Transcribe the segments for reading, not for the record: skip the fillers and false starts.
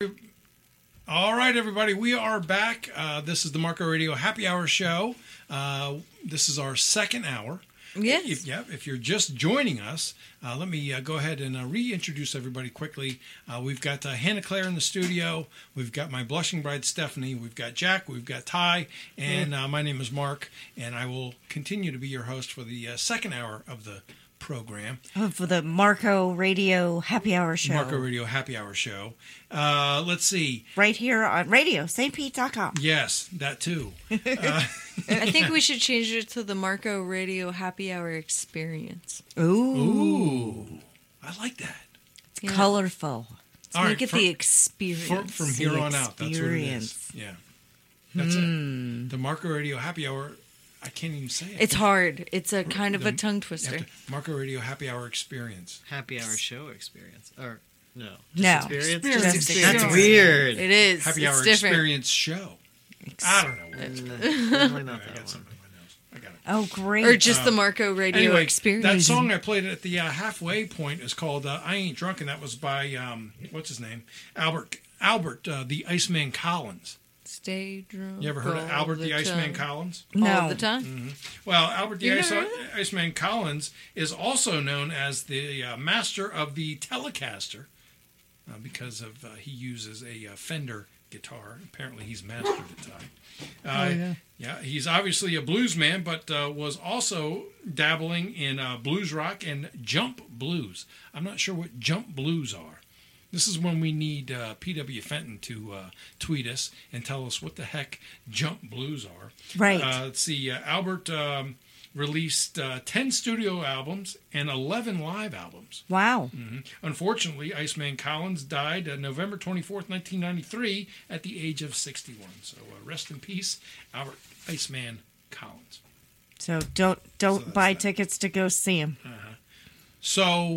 All right, everybody, we are back. This is the Marco Radio Happy Hour Show. This is our second hour. Yes. If you're just joining us, let me go ahead and reintroduce everybody quickly. We've got Hannah Claire in the studio. We've got my blushing bride, Stephanie. We've got Jack. We've got Ty. And my name is Mark. And I will continue to be your host for the second hour of the program. For the Marco Radio Happy Hour Show. Marco Radio Happy Hour Show. Let's see. Right here on radio, stpete.com. Yes, that too. I think we should change it to the Marco Radio Happy Hour Experience. Ooh. I like that. It's colorful. Let's make it the experience. From here on out, that's what it is. Yeah. That's it. The Marco Radio Happy Hour. I can't even say it. It's hard. It's a kind of a tongue twister. Marco Radio Happy Hour Experience. Happy Hour Show Experience. Or, no. No. Experience? Just experience. That's weird. It is. Happy Hour different. Experience Show. I don't know. Definitely not I that got one. something in my nose. I got it. Oh, great. Or just the Marco Radio Anyway, Experience. that song I played at the halfway point is called I Ain't Drunk, and that was by, what's his name? Albert, the Iceman Collins. Stay drunk. You ever heard of Albert the Iceman Collins? No. All the time? Mm-hmm. Well, Albert the You never heard Iceman Collins is also known as the master of the Telecaster because of he uses a Fender guitar. Apparently, he's mastered it, Ty. Yeah, he's obviously a blues man, but was also dabbling in blues rock and jump blues. I'm not sure what jump blues are. This is when we need P.W. Fenton to tweet us and tell us what the heck jump blues are. Right. Let's see. Albert released 10 studio albums and 11 live albums. Wow. Mm-hmm. Unfortunately, Iceman Collins died November 24th, 1993 at the age of 61. So rest in peace, Albert Iceman Collins. So don't buy tickets to go see him. So...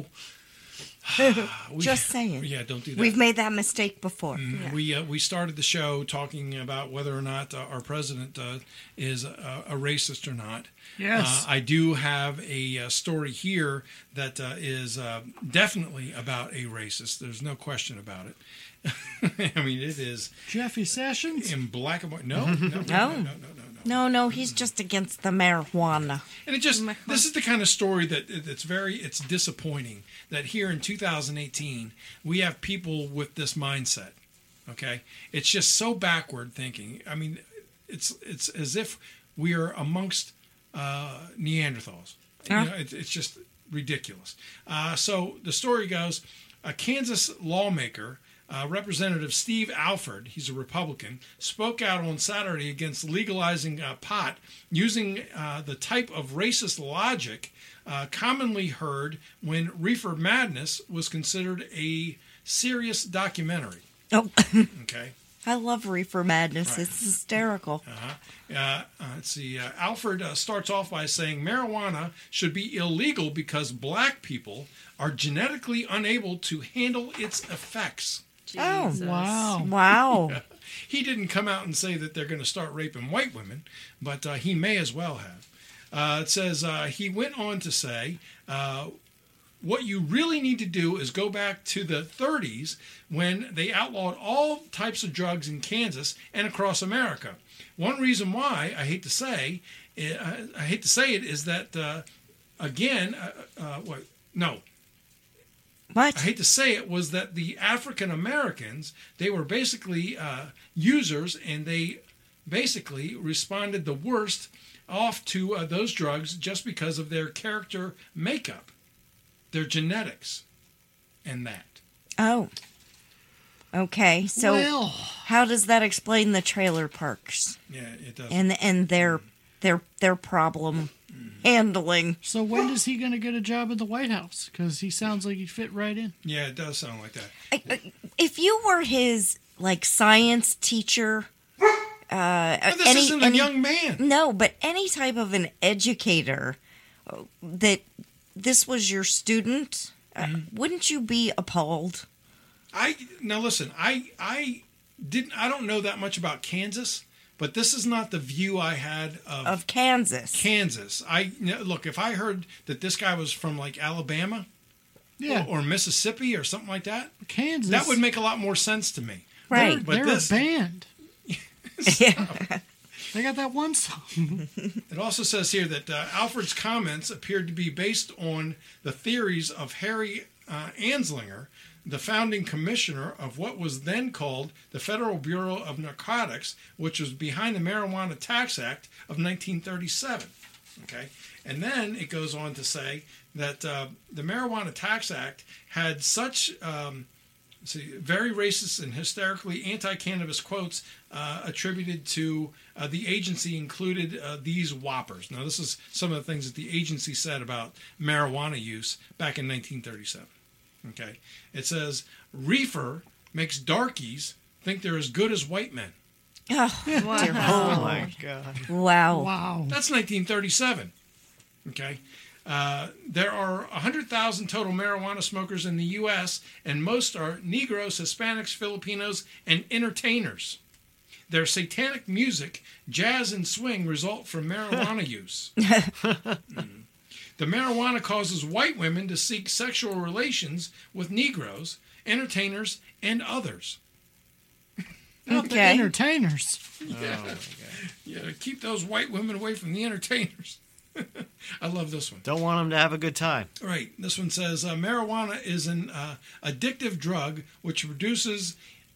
Just saying. Yeah, don't do that. We've made that mistake before. Mm-hmm. Yeah. We started the show talking about whether or not our president is a racist or not. Yes. I do have a story here that is definitely about a racist. There's no question about it. I mean, it is Jeffy Sessions? in black and white. No. No, he's just against the marijuana. And this is the kind of story it's disappointing that here in 2018 we have people with this mindset. Okay, it's just so backward thinking. I mean, it's as if we are amongst Neanderthals. It's just ridiculous. So the story goes: a Kansas lawmaker. Representative Steve Alford, he's a Republican, spoke out on Saturday against legalizing pot using the type of racist logic commonly heard when Reefer Madness was considered a serious documentary. Oh, Okay. I love Reefer Madness. Right. It's hysterical. Let's see. Alford starts off by saying marijuana should be illegal because black people are genetically unable to handle its effects. Jesus. Oh, Wow. He didn't come out and say that they're going to start raping white women, but he may as well have. It says he went on to say, what you really need to do is go back to the 30s when they outlawed all types of drugs in Kansas and across America. One reason why I hate to say it is that What? I hate to say it, was that the African Americans, they were basically users, and they basically responded the worst off to those drugs just because of their character makeup, their genetics, and that. Oh. Okay. So well, how does that explain the trailer parks Yeah, it does. and their problem handling? so when is he going to get a job at the White House? Because he sounds like he'd fit right in. Yeah, it does sound like that. If you were his science teacher, But this isn't a young man. No, but any type of an educator that this was your student, wouldn't you be appalled? Now listen, I don't know that much about Kansas, but this is not the view I had Of Kansas. Kansas. Look, if I heard that this guy was from like Alabama, Yeah. or Mississippi or something like that, Kansas. that would make a lot more sense to me. Right. But They're this- a band. Yeah. They got that one song. It also says here that Alfred's comments appeared to be based on the theories of Harry Anslinger, the founding commissioner of what was then called the Federal Bureau of Narcotics, which was behind the Marijuana Tax Act of 1937. Okay, and then it goes on to say that the Marijuana Tax Act had such very racist and hysterically anti-cannabis quotes attributed to the agency included these whoppers. Now, this is some of the things that the agency said about marijuana use back in 1937. Okay, it says reefer makes darkies think they're as good as white men. Oh, dear Wow. Oh Lord. my god. Wow. Wow. That's 1937. Okay. There are 100,000 total marijuana smokers in the U.S., and most are Negroes, Hispanics, Filipinos, and entertainers. Their satanic music, jazz, and swing result from marijuana use. The marijuana causes white women to seek sexual relations with Negroes, entertainers, and others. Not the Okay. entertainers. Yeah, keep those white women away from the entertainers. I love this one. Don't want them to have a good time. Right. This one says marijuana is an addictive drug which produces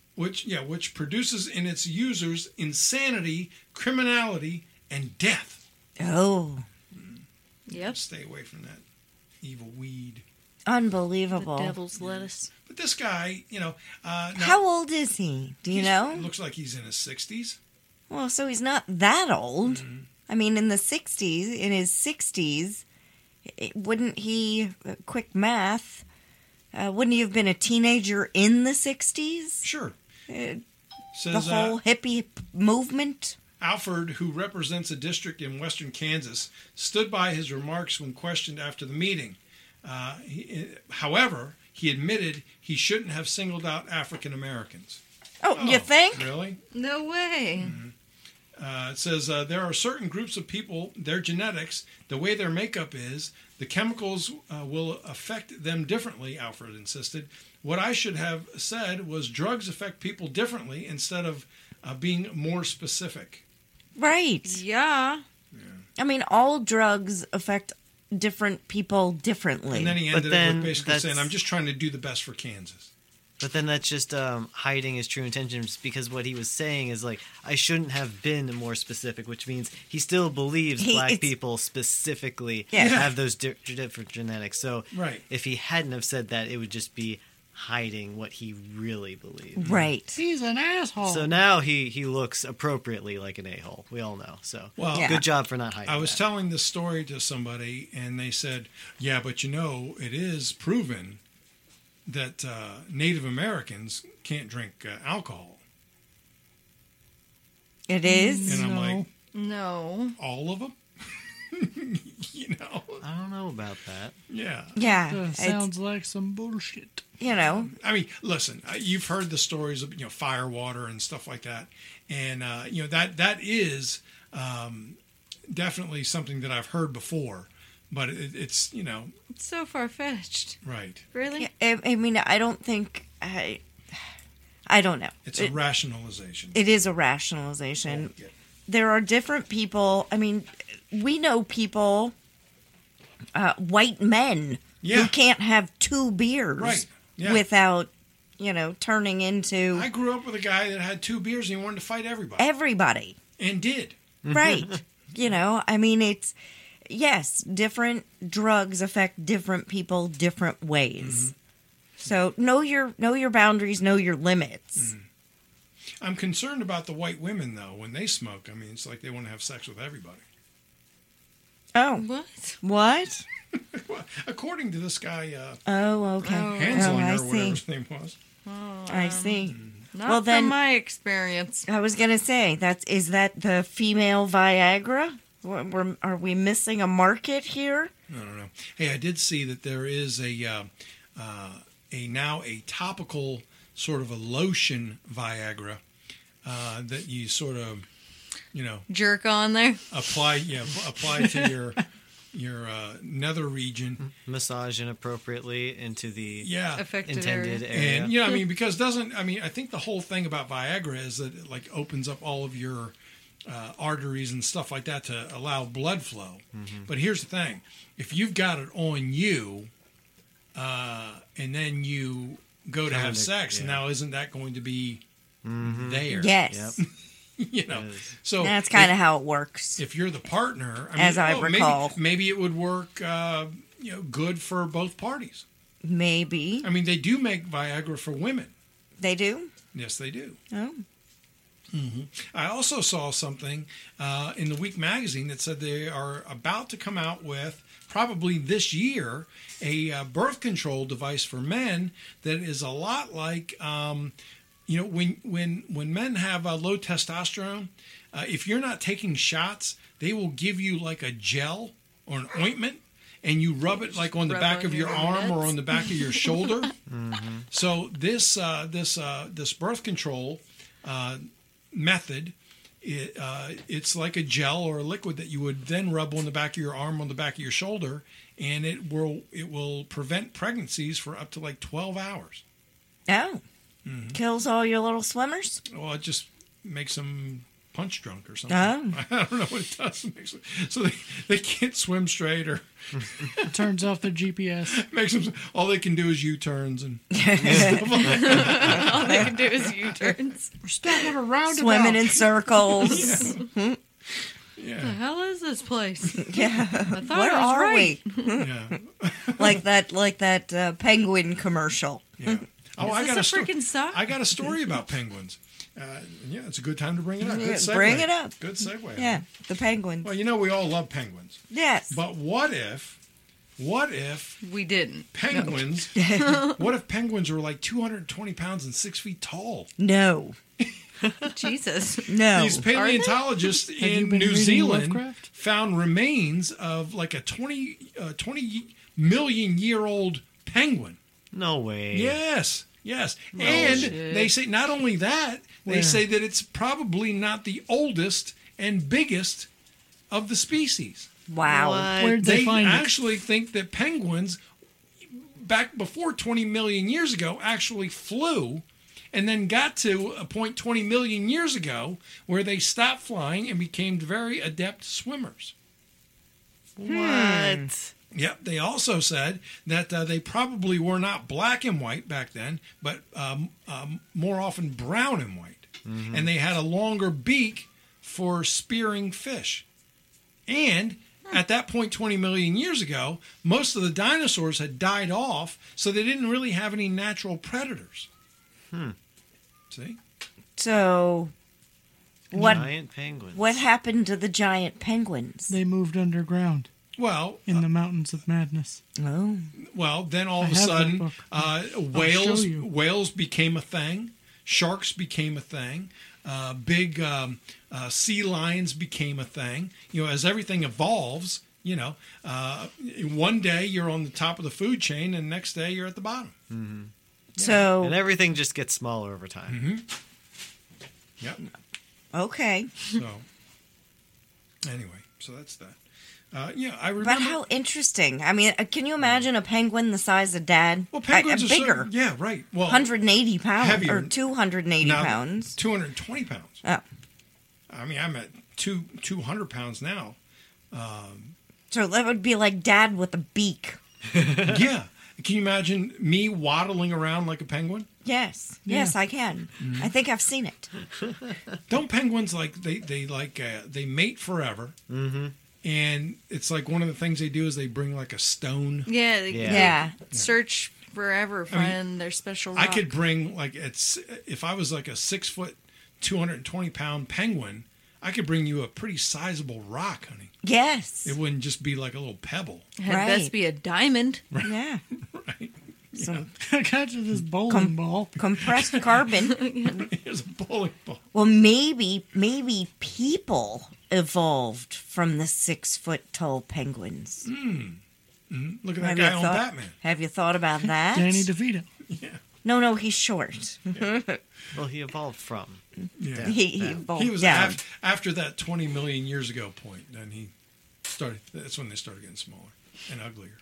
in its users insanity, criminality, and death. Oh, Yep. Stay away from that evil weed. The unbelievable. devil's lettuce. But this guy, now, How old is he? Do you know? Looks like he's in his 60s. Well, so he's not that old. Mm-hmm. I mean, in his 60s, wouldn't he, quick math, wouldn't he have been a teenager in the 60s? Sure. The Says whole hippie movement? Alfred, who represents a district in western Kansas, stood by his remarks when questioned after the meeting. However, he admitted he shouldn't have singled out African Americans. Oh, you think? Really? No way. It says there are certain groups of people, their genetics, the way their makeup is, the chemicals will affect them differently, Alfred insisted. What I should have said was drugs affect people differently instead of being more specific. Right. Yeah. I mean, all drugs affect different people differently. And then he But ended it then with basically saying, that's- I'm just trying to do the best for Kansas. But then that's just hiding his true intentions, because what he was saying is like, I shouldn't have been more specific, which means he still believes black people specifically Yeah. have those different genetics. So Right. if he hadn't have said that, it would just be hiding what he really believed. Right. He's an asshole. So now he looks appropriately like an a-hole. We all know. So Well, Yeah. good job for not hiding I was that. telling this story to somebody, and they said, yeah, but it is proven that Native Americans can't drink alcohol. It is? And I'm No. like, No. all of them? I don't know about that. Yeah. Yeah. That It's, sounds like some bullshit. I mean, listen, you've heard the stories of, fire water and stuff like that. And, that is definitely something that I've heard before. But it's, It's so far fetched. right. Really? I mean, I don't think... I don't know. It's a rationalization. It is a rationalization. Yeah. There are different people. I mean, we know people, white men, Yeah. who can't have 2 beers Right. Yeah. without, turning into I grew up with a guy that had 2 beers and he wanted to fight everybody. everybody. And did. Right. I mean, it's, yes, different drugs affect different people different ways. So know your boundaries, know your limits. I'm concerned about the white women, though, when they smoke. I mean, it's like they want to have sex with everybody. Oh, What? what? Well, according to this guy, Oh, okay. Oh. Hanslinger, I or whatever see. his name was. I see. Not Well, then- from my experience. I was gonna say is that the female Viagra? Are we missing a market here? I don't know. Hey, I did see that there is now a topical sort of a lotion Viagra that you sort of, Jerk on there. apply to your nether region. Massage inappropriately into the Yeah. Affected intended area. area. And I mean, because I think the whole thing about Viagra is that it like opens up all of your arteries and stuff like that to allow blood flow. But here's the thing: if you've got it on you, and then you go to have sex, yeah. now isn't that going to be there? Yes. Yep. You know, Yes. so That's kind of how it works. if you're the partner, I mean, As I recall. maybe it would work, good for both parties. Maybe. I mean, they do make Viagra for women. They do? Yes, they do. Oh. I also saw something in the Week magazine that said they are about to come out with, probably this year, a birth control device for men that is a lot like, when men have low testosterone, if you're not taking shots, they will give you like a gel or an ointment, and you rub it like on the Rub back on of your your arm or nuts. on the back of your shoulder. So this birth control method, it's like a gel or a liquid that you would then rub on the back of your arm, on the back of your shoulder, and it will prevent pregnancies for up to like 12 hours. Oh. Kills all your little swimmers? Well, it just makes them punch drunk or something. Oh. I don't know what it does. It makes them, so they can't swim straight, or It turns off their GPS. makes them, all they can do is U-turns and All they can do is U-turns. We're standing around Swimming in circles. The yeah, hell is this place? Yeah. I thought Where I was are right. we? yeah, Like that penguin commercial. yeah. Oh, Is I this got a a story. freaking sock? I got a story about penguins. Yeah, it's a good time to bring it up. Good Yeah, segue. bring it up. Good segue. Yeah, the penguins. Well, we all love penguins, Yes. but what if We didn't. penguins? What if penguins were like 220 pounds and 6 feet tall? No. Jesus. No. These paleontologists you in been New reading Zealand Lovecraft? found remains of like a 20 million year old penguin. No way. Yes. And shit. they say not only that, they Where? say that it's probably not the oldest and biggest of the species. Wow. What? Where'd they They find it? actually think that penguins, back before 20 million years ago, actually flew, and then got to a point 20 million years ago where they stopped flying and became very adept swimmers. What? Yep. They also said that they probably were not black and white back then, but more often brown and white. And they had a longer beak for spearing fish. And at that point, 20 million years ago, most of the dinosaurs had died off, so they didn't really have any natural predators. See? So, what Giant penguins. what happened to the giant penguins? They moved underground Well, in the mountains of madness. Oh. then all of I a have that sudden, book. whales show you. whales became a thing, sharks became a thing, big sea lions became a thing. As everything evolves, one day you're on the top of the food chain, and the next day you're at the bottom. So, And everything just gets smaller over time. Yep. okay. So anyway, so that's that. I remember. But how interesting. I mean, can you imagine a penguin the size of Dad? Well, penguins are bigger. yeah, right. Well, 180 pounds Heavier. or 280 now, pounds. 220 pounds. Oh. I mean, I'm at 200 pounds now. So that would be like Dad with a beak. Yeah. Can you imagine me waddling around like a penguin? Yes. Yeah. Yes, I can. I think I've seen it. Don't penguins they mate forever? Mm-hmm. And it's like one of the things they do is they bring like a stone. Yeah. Yeah. Yeah. Search forever, find their special rock. I could bring if I was like a 6 foot, 220 pound penguin, I could bring you a pretty sizable rock, honey. Yes. It wouldn't just be like a little pebble. Had Right. best be a diamond. Yeah. Right. Some I got you this bowling ball. compressed carbon. Here's a bowling ball. Well, maybe people evolved from the 6 foot tall penguins. Look at that guy on Batman. Have you thought about that? Danny DeVito. No, he's short. Well, he evolved from. Yeah. He evolved. He was down. after that 20 million years ago point. Then he That's when they started getting smaller and uglier.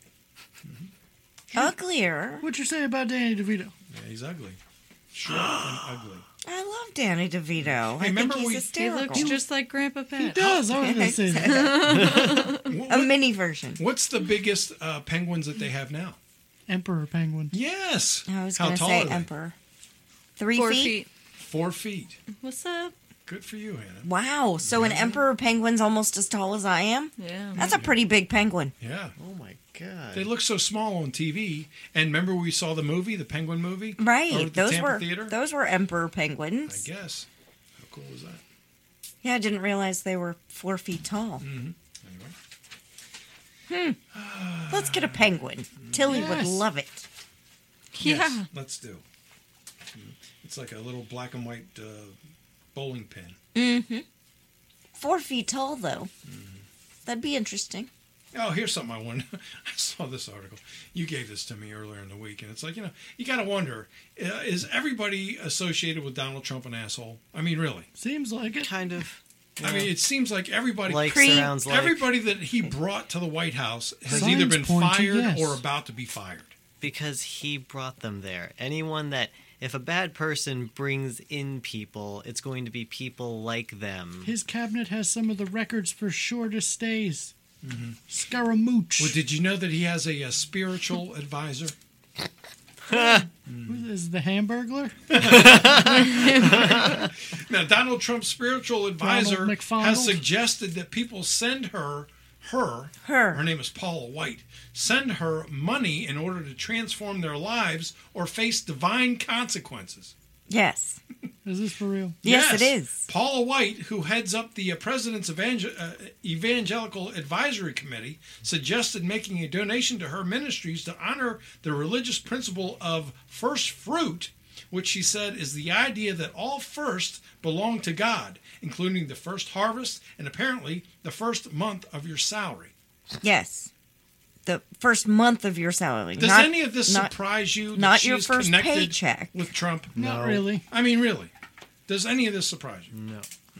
Uglier. What you say about Danny DeVito? Yeah, he's ugly. Short and ugly. I love Danny DeVito. I think remember he's we- He hysterical. looks just like Grandpa Pat. He does. I was going to say that. A mini version. What's the biggest penguins that they have now? Emperor penguin. Yes. I was How going to tall say are they? emperor. 3 4 feet? feet. 4 feet. What's up? Good for you, Hannah. Wow. So an emperor penguin's almost as tall as I am? Yeah. That's a pretty big penguin. Yeah. Oh my god. They look so small on TV. And remember we saw the movie, the Penguin movie? Over Right. at the Tampa Theater? Those were emperor I penguins. guess. How cool was that? Yeah, I didn't realize they were 4 feet tall. Anyway. Let's get a penguin. Tilly would Yes. love it. Yeah. Yes, let's do. It's like a little black and white bowling pin. 4 feet tall, though. That'd be interesting. Oh, here's something I wanted. I saw this article. You gave this to me earlier in the week, and it's like, you got to wonder, is everybody associated with Donald Trump an asshole? I mean, really? Seems like it. Kind of. I mean, it seems like everybody, Like Pre- surrounds like. everybody that he brought to the White House has Signs either been point to fired yes. or about to be fired. Because he brought them there. Anyone that, if a bad person brings in people, it's going to be people like them. His cabinet has some of the records for shortest stays. Scaramouche. Well, did you know that he has a spiritual advisor? Who is the Hamburglar? Now, Donald Trump's spiritual advisor Donald McFondle? has suggested that people send her name is Paula White, send her money in order to transform their lives or face divine consequences. Yes. Is this for real? Yes, it is. Paula White, who heads up the President's Evangelical Advisory Committee, suggested making a donation to her ministries to honor the religious principle of first fruit, which she said is the idea that all first belong to God, including the first harvest and apparently the first month of your salary. Yes. The first month of your salary. Does any of this surprise you? That not she your is first connected paycheck. with Trump? Not really. I mean, really. Does any of this surprise you? No.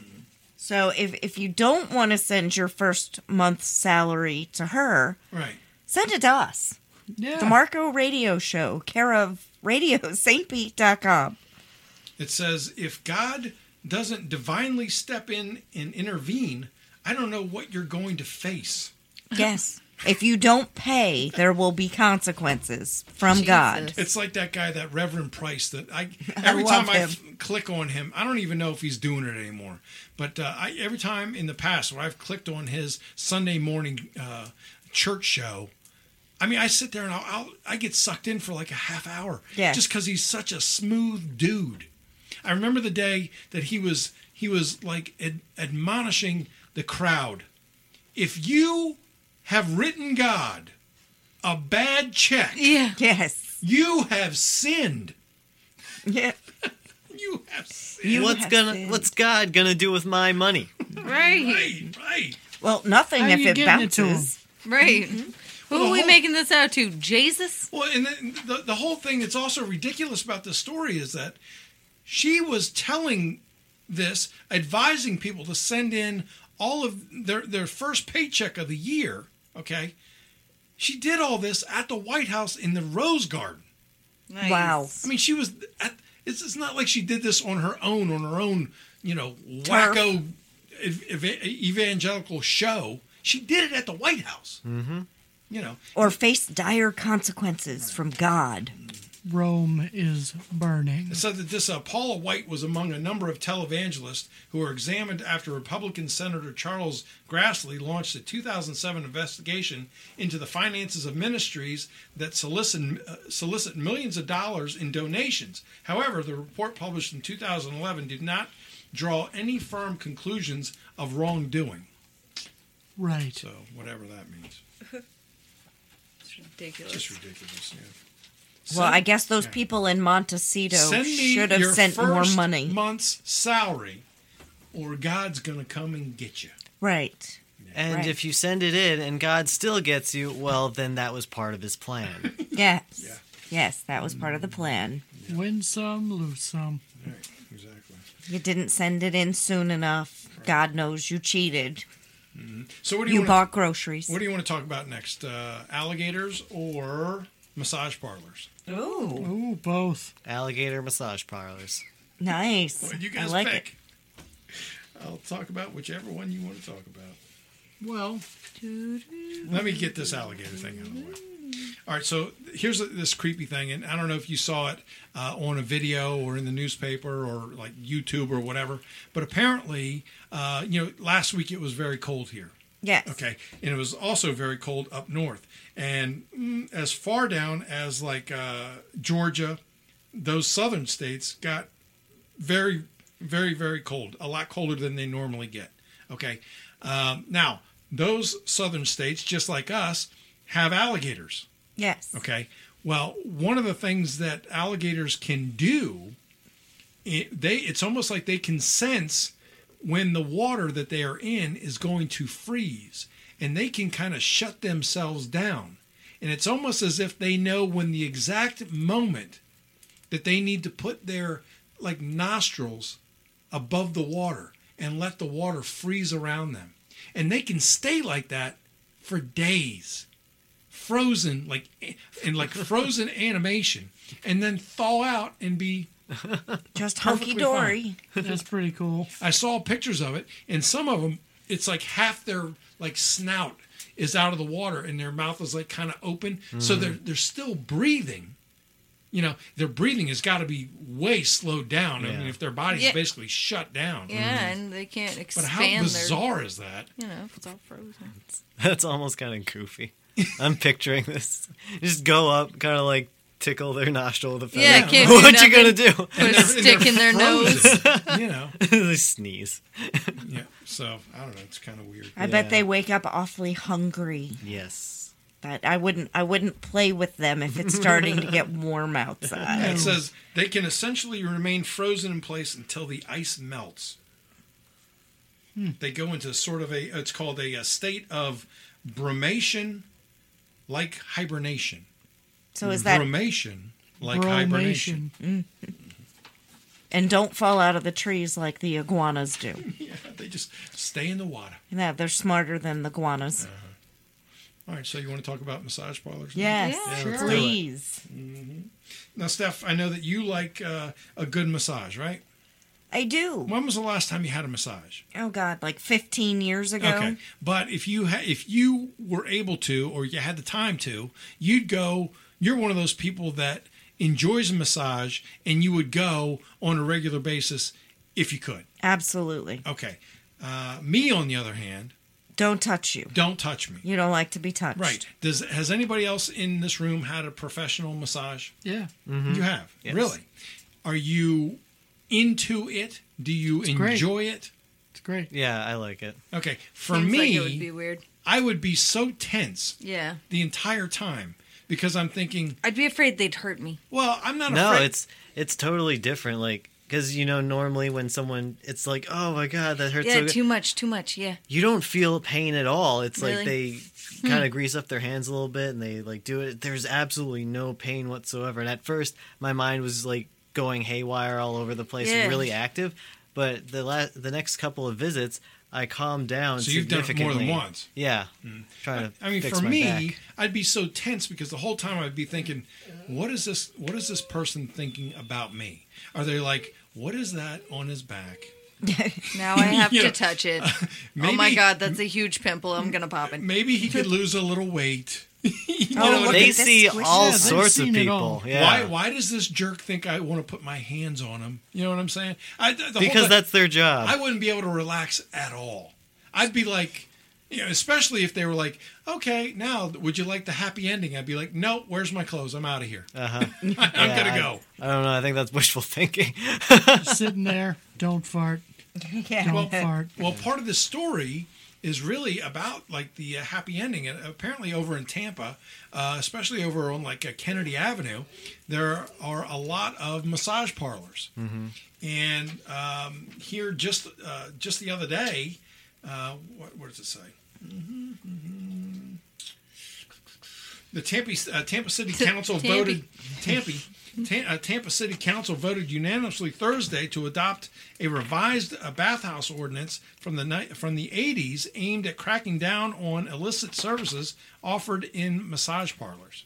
So if you don't want to send your first month's salary to her, Right. send it to us. Yeah. The Marco Radio Show, care of RadioSt.Pete.com. It says, if God doesn't divinely step in and intervene, I don't know what you're going to face. Yes. If you don't pay, there will be consequences from God. Jesus. It's like that guy, that Reverend Price, that every love time I him. click on him, I don't even know if he's doing it anymore. But every time in the past where I've clicked on his Sunday morning church show, I mean, I sit there and I get sucked in for like a half hour. Yeah. Just because he's such a smooth dude. I remember the day that he was like admonishing the crowd. If you have written God a bad check, Yeah. Yes. you have sinned. Yeah. You have sinned. You What's have sinned. what's God gonna do with my money? Right. Right. Well, nothing How if you it getting it to bounces. Right. Mm-hmm. Who Well, are we the whole- making this out to? Jesus? Well, and the whole thing that's also ridiculous about this story is that she was telling this, advising people to send in all of their first paycheck of the year, okay? She did all this at the White House in the Rose Garden. Nice. Wow. I mean, she was it's not like she did this on her own, wacko evangelical show. She did it at the White House. Mm-hmm. Or face dire consequences from God. Rome is burning. It said that this Paula White was among a number of televangelists who were examined after Republican Senator Charles Grassley launched a 2007 investigation into the finances of ministries that solicit millions of dollars in donations. However, the report published in 2011 did not draw any firm conclusions of wrongdoing. Right. So, whatever that means. It's ridiculous. Just ridiculous, yeah. Well, I guess those people in Montecito Send me should have your sent more first money. month's salary, or God's going to come and get you. Right. And Right. if you send it in and God still gets you, well, then that was part of his plan. Yes. Yeah. Yes, that was part of the plan. Win some, lose some. Right, exactly. You didn't send it in soon enough. God knows you cheated. So what do you You want? bought groceries. What do you want to talk about next? Alligators or massage parlors? Ooh, Ooh, both. Alligator massage parlors. nice. What do you I guys like pick? I'll talk about whichever one you want to talk about. Well, Let me get this alligator thing out of the way. All right, so here's this creepy thing, and I don't know if you saw it on a video or in the newspaper or like YouTube or whatever, but apparently, last week it was very cold here. it. Yes. Okay, and it was also very cold up north, and as far down as like Georgia, those southern states got very, very, very cold, a lot colder than they normally get. Okay, now those southern states, just like us, have alligators. Yes. Okay, well, one of the things that alligators can do, it's almost like they can sense when the water that they are in is going to freeze, and they can kind of shut themselves down. And it's almost as if they know when the exact moment that they need to put their like nostrils above the water and let the water freeze around them. And they can stay like that for days, frozen, like frozen animation, and then thaw out and be Just Perfectly hunky dory. that's pretty cool. I saw pictures of it, and some of them, it's like half their like snout is out of the water, and their mouth is like kind of open, so they're still breathing. You know, their breathing has got to be way slowed down. I Yeah. mean, if their body's Yeah. basically shut down. Yeah, and they can't But expand how their. bizarre is that? You know, if it's all frozen. That's almost kind of goofy. I'm picturing this. Just go up, kind of like tickle their nostril with a feather. Yeah, can't do What you gonna nothing. do? Put a stick in their nose. Frozen, you know. They sneeze. Yeah. So I don't know. It's kind of weird. I bet Yeah. they wake up awfully hungry. Yes. That I wouldn't play with them if it's starting to get warm outside. It says they can essentially remain frozen in place until the ice melts. They go into sort of it's called a state of brumation, like hibernation. So is that Brumation, like hibernation. Bromation. and don't fall out of the trees like the iguanas do. Yeah, they just stay in the water. Yeah, they're smarter than the iguanas. All right, so you want to talk about massage parlors? now? Yes, Yeah, let's do it. please. Now, Steph, I know that you like a good massage, right? I do. When was the last time you had a massage? Oh God, like 15 years ago. Okay, but if you were able to, or you had the time to, you'd go. You're one of those people that enjoys a massage, and you would go on a regular basis if you could. Absolutely. Okay, me on the other hand, Don't touch you. don't touch me. You don't like to be touched. Right? Has anybody else in this room had a professional massage? Yeah. You have, Yes. really? Are you into it? Do you great. enjoy it? It's great. Yeah, I like it. Okay, for Seems me, like it would be weird. I would be so tense Yeah, the entire time because I'm thinking, I'd be afraid they'd hurt me. well, I'm not No, afraid. it's totally different. Like, because normally when someone, it's like, oh my god, that hurts Yeah, so good. too much. Yeah, You don't feel pain at all. It's like Really? they kind of grease up their hands a little bit and they like do it. There's absolutely no pain whatsoever. And at first, my mind was like going haywire all over the place and Yeah. really active. But the next couple of visits, I calmed down. So you've done it more than significantly. once. Yeah, trying to. I mean, fix for my me, back. I'd be so tense because the whole time I'd be thinking, what is this person thinking about me? Are they like, what is that on his back? now I have You know, to touch it. Oh Maybe, my god, that's a huge pimple. I'm gonna pop it. Maybe he could lose a little weight. You know Oh, what I look mean? They at this see squishy. all Yeah, they've sorts of seen it people. all. Yeah. Why does this jerk think I want to put my hands on him? You know what I'm saying? The whole Because time- that's their job. I wouldn't be able to relax at all. I'd be like, especially if they were like, okay, now would you like the happy ending? I'd be like, no, where's my clothes? I'm out of here. I'm gonna go. I don't know. I think that's wishful thinking. Sitting there, don't fart. Yeah. Don't fart. Well, part of the story is really about like the happy ending. And apparently over in Tampa, especially over on like Kennedy Avenue, there are a lot of massage parlors. And here just the other day, what does it say? The Tampa City Council voted Tampa City Council voted unanimously Thursday to adopt a revised bathhouse ordinance from the 80s aimed at cracking down on illicit services offered in massage parlors.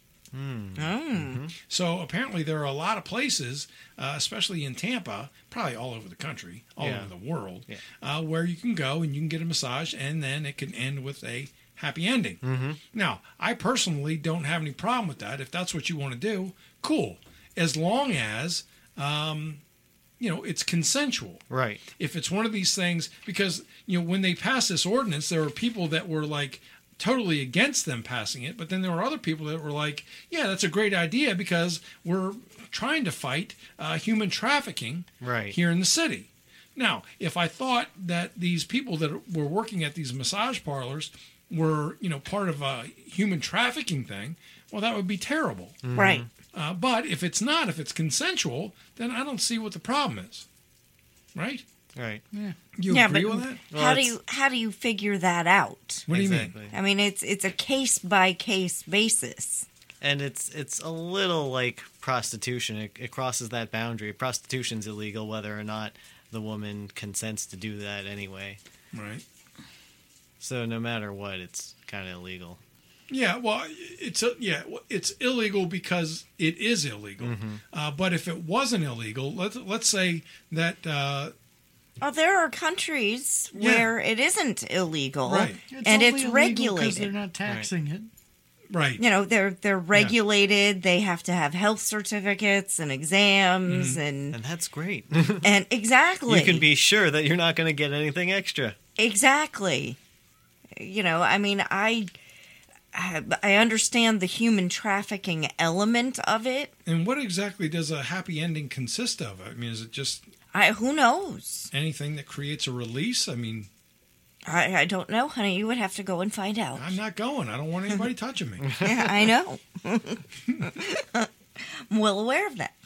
So apparently there are a lot of places, especially in Tampa, probably all over the country, all over the world, where you can go and you can get a massage, and then it can end with a happy ending. Now, I personally don't have any problem with that. If that's what you want to do, cool. As long as, it's consensual. Right. If it's one of these things, because, when they passed this ordinance, there were people that were like totally against them passing it, but then there were other people that were like, yeah, that's a great idea because we're trying to fight human trafficking here in the city. Now, if I thought that these people that were working at these massage parlors were, part of a human trafficking thing, well, that would be terrible. Right. But if it's not, if it's consensual, then I don't see what the problem is. Right? Right. Yeah. You agree with that? How do you figure that out? What do you mean? I mean, it's a case by case basis. And it's a little like prostitution. It crosses that boundary. Prostitution's illegal whether or not the woman consents to do that anyway. Right. So no matter what, it's kind of illegal. Yeah, well, it's illegal because it is illegal. But if it wasn't illegal, let's say that. There are countries where it isn't illegal, right? And it's regulated because they're not taxing it. Right. They're regulated. Yeah. They have to have health certificates and exams, and that's great. And exactly, you can be sure that you're not going to get anything extra. Exactly. I mean, I understand the human trafficking element of it. And what exactly does a happy ending consist of? I mean, is it just who knows? Anything that creates a release? I mean, I don't know, honey. You would have to go and find out. I'm not going. I don't want anybody touching me. Yeah, I know. I'm well aware of that.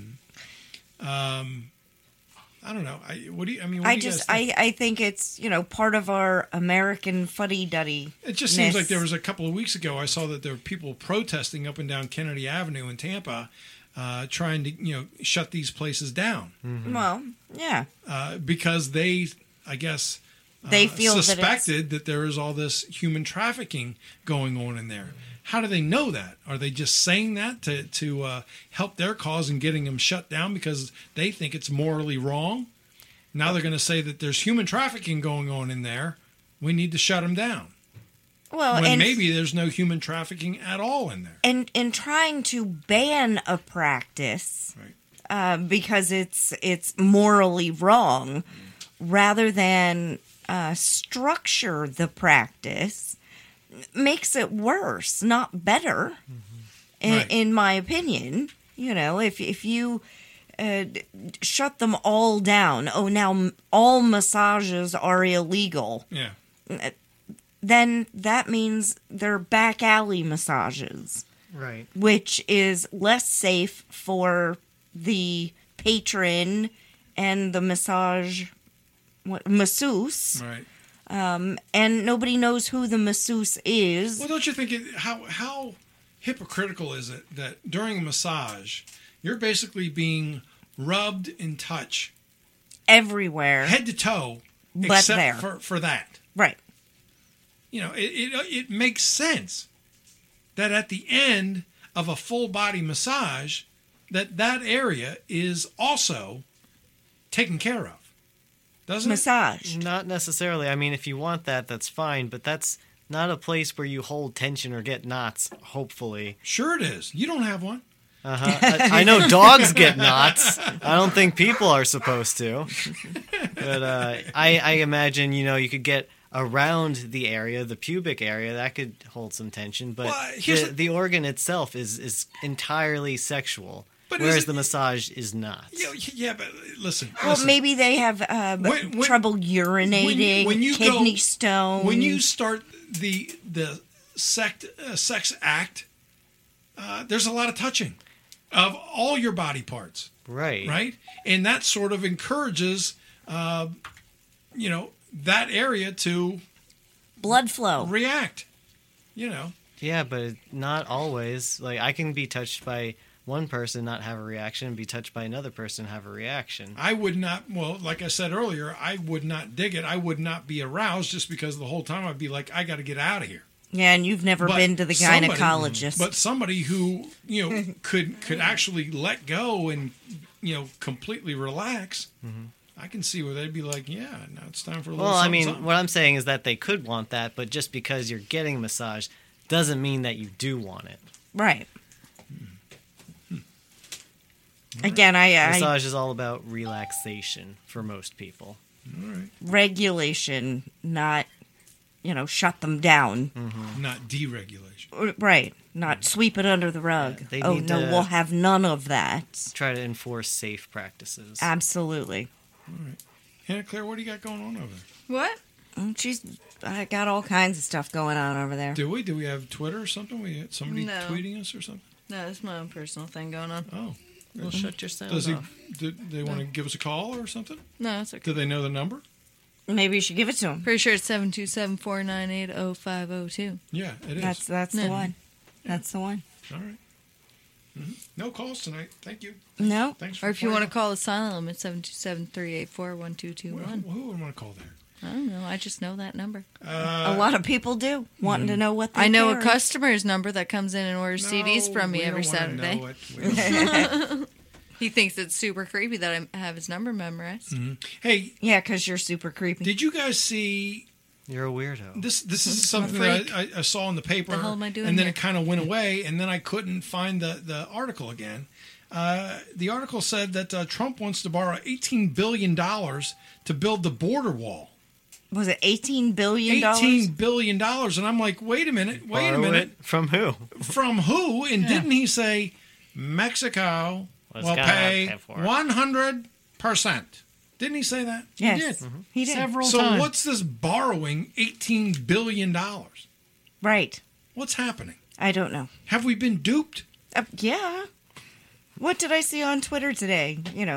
I don't know. What do you think? I think it's, part of our American fuddy-duddy. It just seems like there was a couple of weeks ago, I saw that there were people protesting up and down Kennedy Avenue in Tampa, trying to, shut these places down. Well, yeah. Because they, I guess, they feel suspected that there is all this human trafficking going on in there. How do they know that? Are they just saying that to help their cause and getting them shut down because they think it's morally wrong? Now they're going to say that there's human trafficking going on in there. We need to shut them down. Well, when maybe there's no human trafficking at all in there. And in trying to ban a practice, because it's morally wrong, rather than structure the practice, makes it worse, not better, in my opinion. If you shut them all down, now all massages are illegal. Yeah. Then that means they're back alley massages. Right. Which is less safe for the patron and the masseuse. Right. And nobody knows who the masseuse is. Well, don't you think how hypocritical is it that during a massage, you're basically being rubbed and touched everywhere, head to toe, but except there. for that. Right. It makes sense that at the end of a full body massage, that area is also taken care of. Doesn't massage? Not necessarily. I mean, if you want that, that's fine, but that's not a place where you hold tension or get knots, hopefully. Sure it is. You don't have one. I know dogs get knots. I don't think people are supposed to. But I imagine, you could get around the area, the pubic area, that could hold some tension. But the organ itself is entirely sexual. Whereas the massage is not. Yeah, but listen. Well, maybe they have trouble urinating, when you kidney stone. When you start the sex act, there's a lot of touching of all your body parts. Right. Right? And that sort of encourages, that area to blood flow. React. Yeah, but not always. Like, I can be touched by one person, not have a reaction, and be touched by another person, have a reaction. I would not, well, like I said earlier, I would not dig it. I would not be aroused just because the whole time I'd be like, I got to get out of here. Yeah, and you've never But been to the somebody- gynecologist. But somebody who, could actually let go and, completely relax, I can see where they'd be like, yeah, now it's time for a little Well, I something, mean, something. what I'm saying is that they could want that, but just because you're getting a massage doesn't mean that you do want it. Right. Again, I Massage is all about relaxation for most people. All right. regulation, not, shut them down. Not deregulation. Right. Not sweep it under the rug. Yeah, they Oh, need no, to- we'll have none of that. Try to enforce safe practices. Absolutely. Anna Claire, what do you got going on over there? What? I got all kinds of stuff going on over there. Do we? Do we have Twitter or something? We had somebody No. tweeting us or something? No, it's my own personal thing going on. Oh. Well, shut your sound Does he? off. Do they want to give us a call or something? No, it's okay. Do they know the number? Maybe you should give it to him. Pretty sure it's 727-498-0502. Yeah, it is. That's the No. one. That's the one. All right. No calls tonight. Thank you. No. Thanks for Or if you want to playing. call the silent limit, 727-384-1221. Who would want to call there? I don't know. I just know that number. A lot of people do, wanting to know what they I know a carry. customer's number that comes in and orders CDs from me we every don't wanna Saturday. know it. We don't- He thinks it's super creepy that I have his number memorized. Hey, Yeah, because you're super creepy. did you guys see You're a weirdo. this? This is something freak. that I saw in the paper, The hell am I doing and then here? it kind of went away, and then I couldn't find the article again. The article said that Trump wants to borrow $18 billion to build the border wall. Was it $18 billion? $18 billion, and I'm like, wait a minute. Borrow it from who? From who? And didn't he say Mexico Was will gonna pay pay for it. 100%? Didn't he say that? Yes. He did. He did. Several So times. what's this borrowing $18 billion? Right. What's happening? I don't know. Have we been duped? Yeah. What did I see on Twitter today?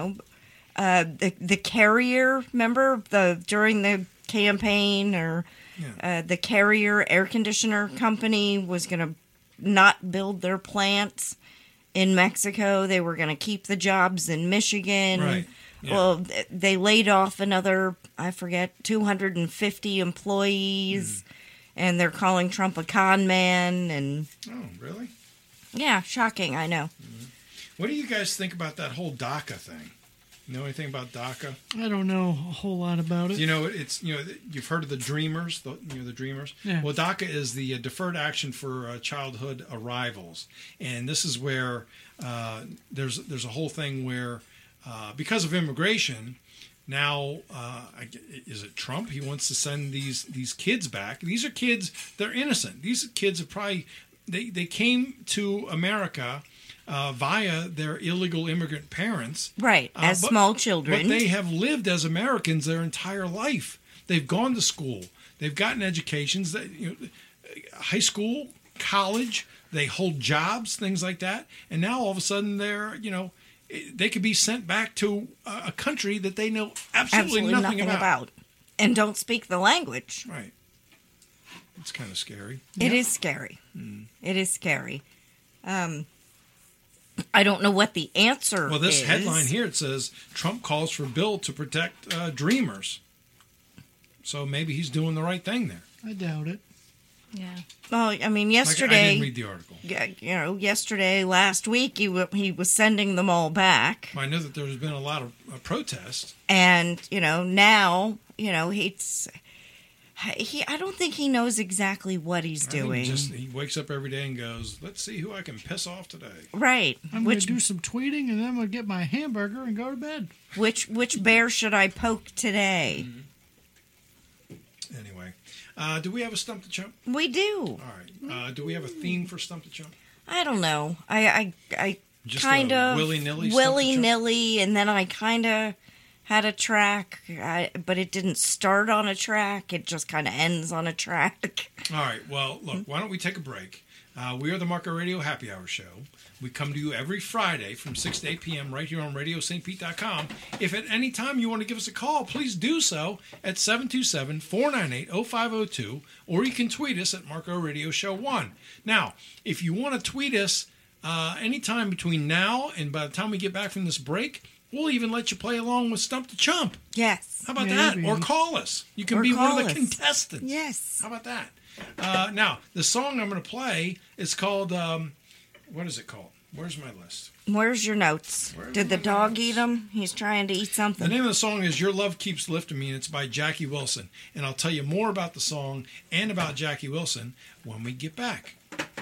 The Carrier, remember during the campaign, or the Carrier air conditioner company was going to not build their plants in Mexico. They were going to keep the jobs in Michigan. Right. Yeah. Well, they laid off another, I forget, 250 employees, and they're calling Trump a con man. And Oh, really? yeah, shocking. I know. What do you guys think about that whole DACA thing? Know anything about DACA? I don't know a whole lot about it. It's you've heard of the Dreamers, the Dreamers. Yeah. Well, DACA is the Deferred Action for Childhood Arrivals, and this is where there's a whole thing where because of immigration, now is it Trump? He wants to send these kids back. These are kids; they're innocent. These kids are probably they came to America via their illegal immigrant parents. Right, as small children. But they have lived as Americans their entire life. They've gone to school. They've gotten educations, high school, college. They hold jobs, things like that. And now all of a sudden they could be sent back to a country that they know absolutely nothing about. And don't speak the language. Right. It's kind of scary. It is scary. It is scary. I don't know what the answer Well, this is. headline here, it says, Trump calls for bill to protect dreamers. So maybe he's doing the right thing there. I doubt it. Yeah. Well, I mean, I yesterday, didn't read the article. last week, he was sending them all back. I know that there's been a lot of protests. And, now, I don't think he knows exactly what he's I think doing. he wakes up every day and goes, let's see who I can piss off today. Right. I'm going to do some tweeting and then I'm going to get my hamburger and go to bed. Which bear should I poke today? Anyway, do we have a Stump the Chump? We do. All right. Do we have a theme for Stump the Chump? I don't know. I Just kind a of willy-nilly Stump the Chump? willy-nilly, and then I kind of had a track, but it didn't start on a track. It just kind of ends on a track. All right. Well, look, why don't we take a break? We are the Marco Radio Happy Hour Show. We come to you every Friday from 6 to 8 p.m. right here on RadioSt.Pete.com. If at any time you want to give us a call, please do so at 727-498-0502, or you can tweet us at Marco Radio Show 1. Now, if you want to tweet us anytime between now and by the time we get back from this break, we'll even let you play along with Stump the Chump. Yes. How about that? Or call us. You can Or be one call of the us. contestants. Yes. How about that? Now, the song I'm going to play is called, what is it called? Where's my list? Where's your notes? Where's Did the my dog notes? eat them? He's trying to eat The something. name of the song is Your Love Keeps Lifting Me, and it's by Jackie Wilson. And I'll tell you more about the song and about Jackie Wilson when we get back.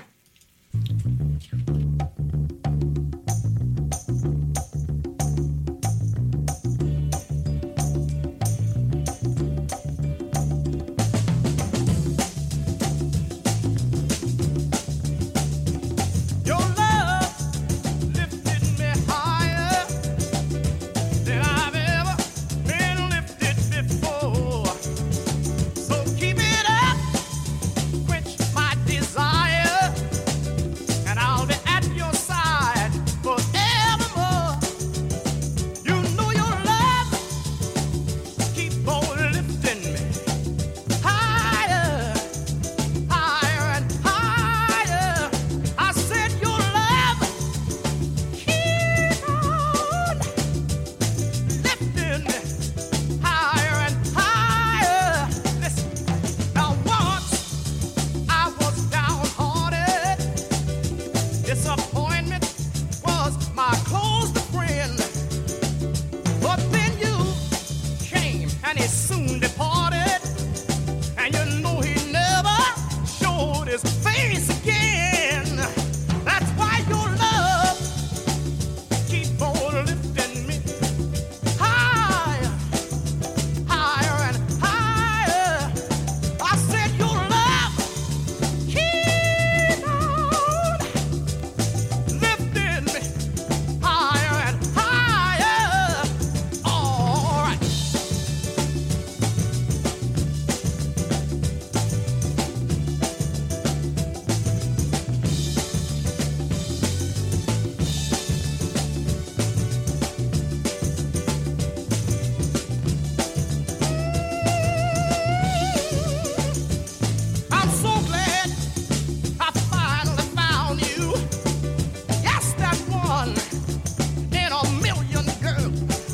Your love lifted me higher than I've ever been lifted before. So keep it up, quench my desire, and I'll be at your side forevermore. You know your love keep on lifting me higher. Higher and higher. I said your love keep on lifting me higher and higher. Listen, now once I was downhearted. Disappointment was my closest friend. But then you came and he soon departed. And you know he never showed his face again. That's why your love keep on lifting me higher, higher and higher. I said your love keep on lifting me higher and higher. All right. I'm so glad I finally found you. Yes, that one in a million, girl.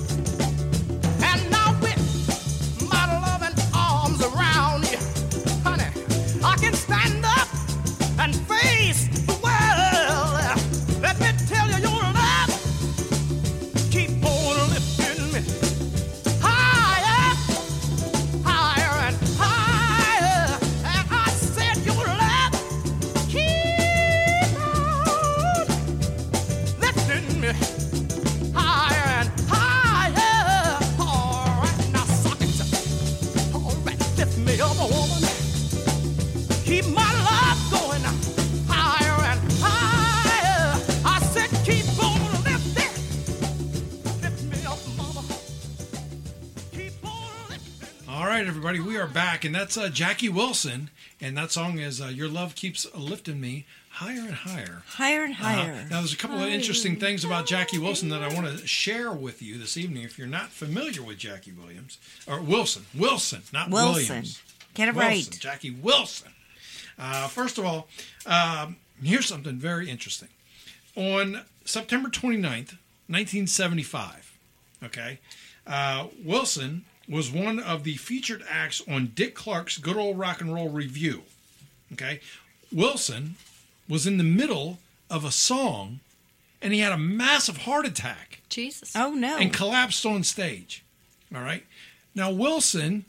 And now with my loving arms around you, honey, I can stand up and face the world. Let me tell you, your love keep on lifting me higher, higher and higher. And I said your love keep on lifting me higher and higher. All right, now suck it. All right, lift me up, woman. Keep my love going higher and higher. I said keep on lifting. Lift me up, mama. Keep on lifting. All right, everybody, we are back, and that's Jackie Wilson, and that song is Your Love Keeps Lifting Me Higher and Higher. Higher and higher. Now, there's a couple of interesting things about Jackie Wilson that I want to share with you this evening. If you're not familiar with Jackie Williams, or Wilson, not Wilson. Williams. Get it Wilson, right. Jackie Wilson. First of all, here's something very interesting. On September 29th, 1975, okay, Wilson was one of the featured acts on Dick Clark's Good Old Rock and Roll Review. Okay, Wilson was in the middle of a song, and he had a massive heart attack Jesus. Oh, no. and collapsed on stage. All right. Now Wilson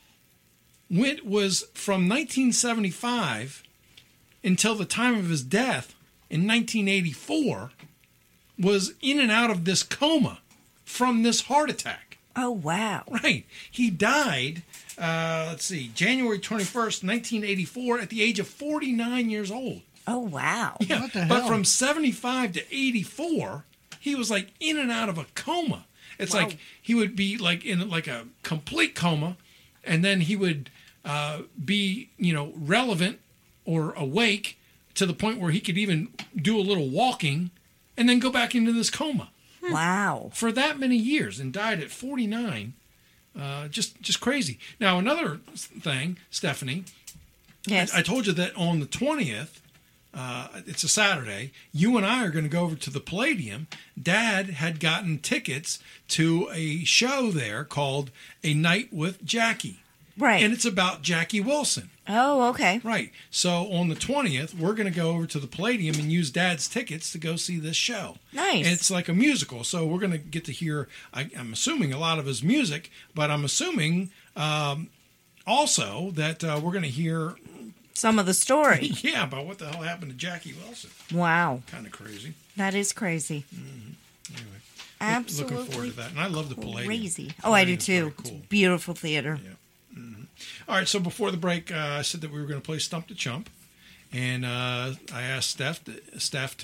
was from 1975 until the time of his death in 1984 was in and out of this coma from this heart attack. Oh, wow. Right. He died, January 21st, 1984 at the age of 49 years old. Oh, wow. Yeah, What the but hell? from 75 to 84, he was like in and out of a coma. It's Wow. like he would be like in like a complete coma, and then he would be relevant or awake to the point where he could even do a little walking and then go back into this coma Wow. for that many years and died at 49. Just crazy. Now, another thing, Stephanie, Yes. I told you that on the 20th, it's a Saturday, you and I are going to go over to the Palladium. Dad had gotten tickets to a show there called A Night with Jackie. Right. And it's about Jackie Wilson. Oh, okay. Right. So on the 20th, we're going to go over to the Palladium and use Dad's tickets to go see this show. Nice. And it's like a musical. So we're going to get to hear, I'm assuming, a lot of his music, but I'm assuming also that we're going to hear, Some of the story. yeah, about what the hell happened to Jackie Wilson. Wow. Kind of crazy. That is crazy. Anyway, Absolutely looking forward to that. And I love the Palladium. crazy. Oh, I do Palladium's too. very It's a cool. beautiful theater. Yeah. All right, so before the break, I said that we were going to play Stump the Chump, and I asked Steph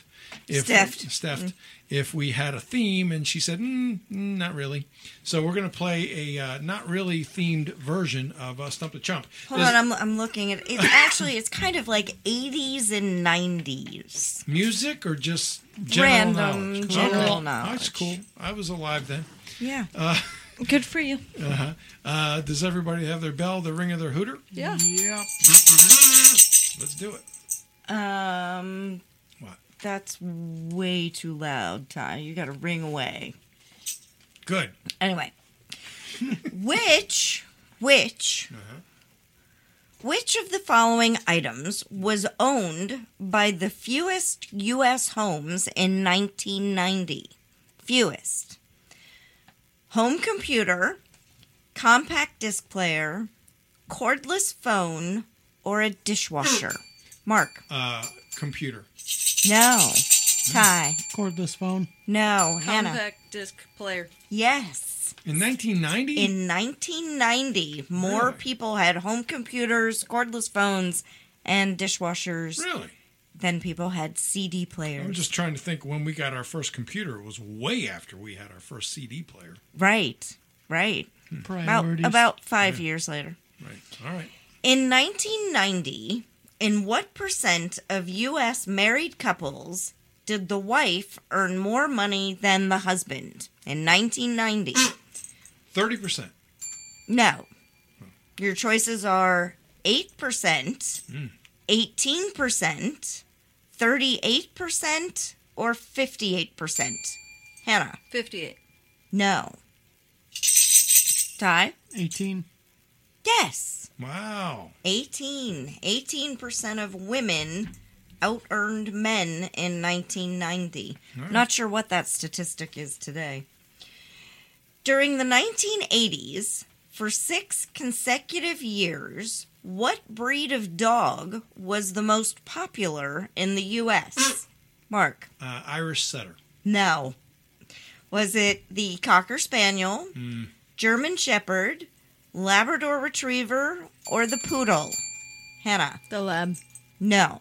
if we had a theme, and she said, not really. So we're going to play a not really themed version of Stump the Chump. Hold on, I'm looking at it. It's kind of like 80s and 90s. Music or just general Random knowledge? general Okay. knowledge. That's cool. I was alive then. Yeah. Good for you. Does everybody have their bell, the ring of their hooter? Yeah. Yep. Let's do it. What? That's way too loud, Ty. You got to ring away. Good. Anyway, which of the following items was owned by the fewest U.S. homes in 1990? Fewest. Home computer, compact disc player, cordless phone, or a dishwasher? Mark. Computer. No. Ty. Cordless phone. No. Hannah. Compact disc player. Yes. In 1990? In 1990, more Really? people had home computers, cordless phones, and dishwashers Really? than people had CD I'm players. just trying to think when we got our first computer. It was way after we had our first CD player. Right. Priorities. About 5 years later. Right. All right. In 1990, in what percent of U.S. married couples did the wife earn more money than the husband? In 1990. 30%. No. Your choices are 8%, 18%, 38%, or 58%. Hannah. 58. No. Ty? 18. Yes. Wow. 18% of women out-earned men in 1990. All right. Not sure what that statistic is today. During the 1980s, for 6 consecutive years, what breed of dog was the most popular in the U.S.? Mark. Irish setter. No. Was it the Cocker Spaniel, German Shepherd, Labrador Retriever, or the Poodle? Hannah. The lab. No.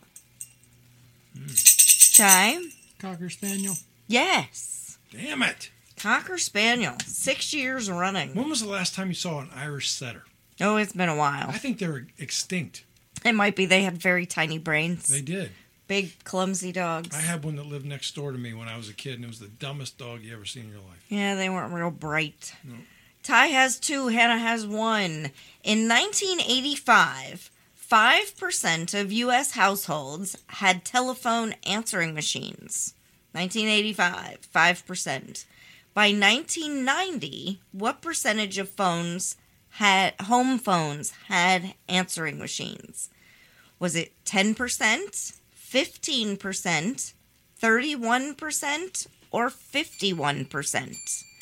Ty? Cocker Spaniel. Yes. Damn it. Cocker Spaniel. 6 years running. When was the last time you saw an Irish setter? Oh, it's been a while. I think they're extinct. It might be they had very tiny brains. They did. Big, clumsy dogs. I had one that lived next door to me when I was a kid, and it was the dumbest dog you ever seen in your life. Yeah, they weren't real bright. No. Ty has 2, Hannah has 1. In 1985, 5% of U.S. households had telephone answering machines. 1985, 5%. By 1990, what percentage of home phones had answering machines? Was it 10%, 15%, 31%, or 51%?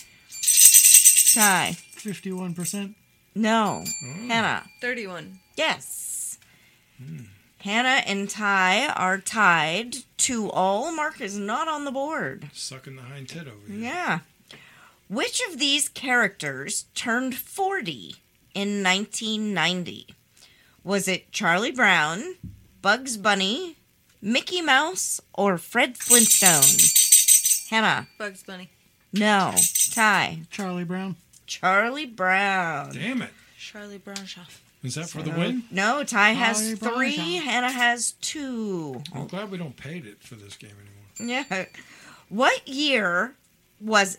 Ty. 51%. No. Hannah. 31. Yes. Hannah and Ty are tied 2-2. Mark is not on the board. Sucking the hind tit over here. Yeah. Which of these characters turned 40 in 1990? Was it Charlie Brown, Bugs Bunny, Mickey Mouse, or Fred Flintstone? Hannah. Bugs Bunny. No. Ty. Charlie Brown. Charlie Brown. Damn it. Charlie Brown Shaw. Is that for the win? No, Ty has Bye, bye, 3. Ty. Hannah has 2. I'm glad we don't pay it for this game anymore. Yeah. What year was